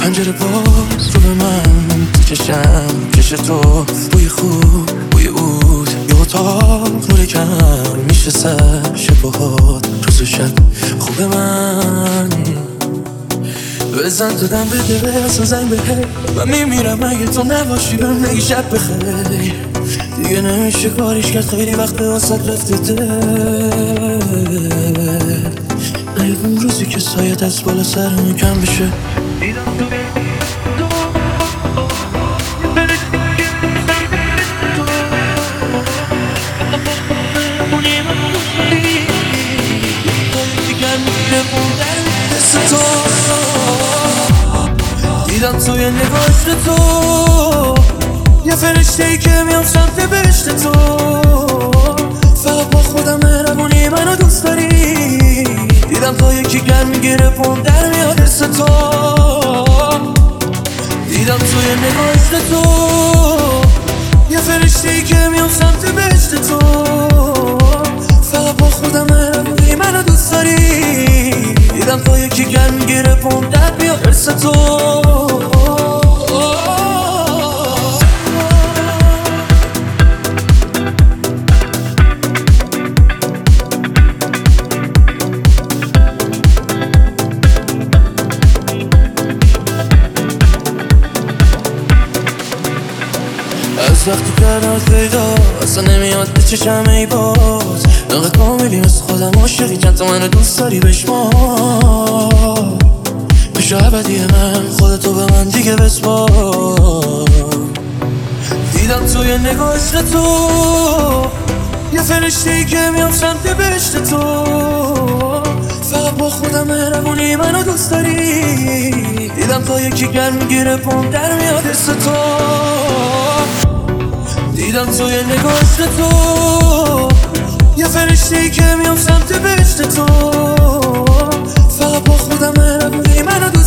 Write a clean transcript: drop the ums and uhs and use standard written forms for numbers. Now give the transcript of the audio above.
پنجره باز رو به من چشم کش تو، بوی خوب بوی عود یه اتاق نور کم میشه سر شبهات روز و شب خوب من بزن تو دم بده برسن زنگ بهه من میمیرم اگه تو نباشی بهم نگی شب بخیر دیگه نمیشه کاریش کرد خیلی وقت واسط رفته دل نیاد اون روزی که سایت از بالا سرمون کم بشه دیدم توی نگاهت تو یه فرشته‌ای که میام سمت بهشت تو فقط با خودم مهربونی منو دوست داری دیدم تا یکی گرم میگیره پام در میاد حس تو دیدم توی نگاهت تو یه فرشته‌ای که میام سمت بهشت تو فقط با خودم مهربونی منو دوست داری دیدم تا یکی گرم میگیره پام در میاد حس تو از وقتی کردم پیدا اصلا نمیاد به چشم ای باز نقد کاملی مثل خودم عاشقی چند تا منو دوست داری بشمار بشو ابدی من خودتو به من دیگه بسپار دیدم توی نگاهت تو یه فرشته‌ای که میام سمت بهشت تو فقط با خودم مهربونی منو دوست داری دیدم تا یکی گرم میگیره پام در میاد حس تو دیدم توی نگاهت تو یه فرشته‌ای که میام سمت بهشت تو فقط با خودم مهربونی منو دوست